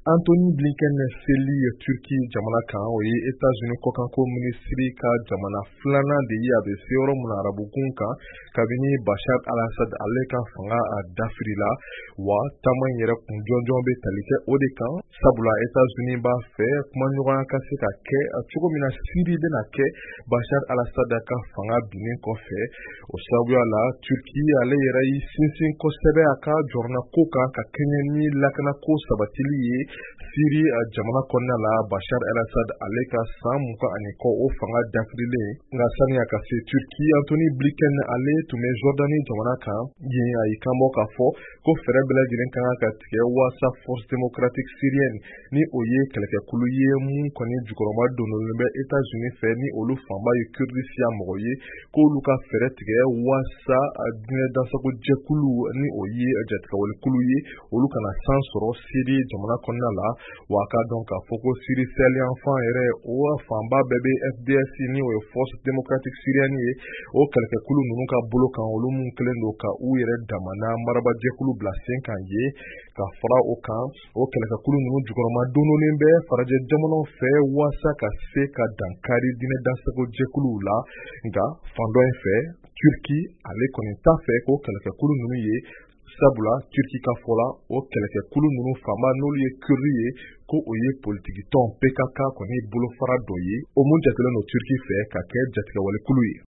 Anthony Blinken seli Turki jamana kan o ye États-Unis kɔkanko minisiri ka jamana filanan de ye a bɛ se yɔrɔ min arabukun kan kabini Bashar al-Assad ale ka fanga a dafirila wa taama in yɛrɛ kun jɔnjɔn bɛ tali kɛ o de kan sabula États-Unis b'a fɛ kumaɲɔgɔnya ka se ka kɛ cogo min na Syrie bɛna kɛ Bashar al-Assad ka fanga binnen kɔfɛ o sababuya la Turki ale yɛrɛ y'i sinsin kosɛbɛ a ka jɔrɔna ko kan ka kɛɲɛ ni lakanako sabatili ye Syrie jamana kɔnɔna la Bashar al-Assad ale ka san 20 kɔ o fanga dafirilen nka saniya ka se Turki Anthony Blinken ale tun bɛ Jordani jamana kan yen a y'i kanbɔ k'a fɔ ko fɛɛrɛ bɛɛ lajɛlen kan ka tigɛ walasa Force démocratique syrienne ni o ye kɛlɛkɛkulu ye mun kɔni jukɔrɔma donnolen bɛ États-Unis fɛ ni olu fanba ye Kurdisiya mɔgɔ ye k'olu ka fɛɛrɛ tigɛ walasa diinɛ dansago jɛkulu ni o ye jatigɛwalikulu ye olu kana san sɔrɔ Syrie jamana kɔnɔna la wa ka dɔn k'a fɔ ko Syrie saliyanfan yɛrɛ o fanba bɛɛ bɛ FDS ni o ye Force démocratique syrienne ye o kɛlɛkɛkulu ninnu ka bolo kan olu mun kelen don ka u yɛrɛ damana marabajɛkulu bila sen kan ye ka fara o kan o kɛlɛkɛkulu ninnu jukɔrɔma donnolen bɛ farajɛ jamanaw fɛ walasa ka se ka dankari diinɛ dansago jɛkuluw la nka fan dɔ in fɛ Turki ale kɔni t'a fɛ k'o kɛlɛkɛkulu ninnu ye sabula Turki ka fɔla o kɛlɛkɛkulu ninnu fanba n'olu ye Kurdi ye ko o ye politiki tɔn PKK kɔni bolofara dɔ ye o mun jatelen don Turki fɛ ka kɛ jatigɛwalikulu ye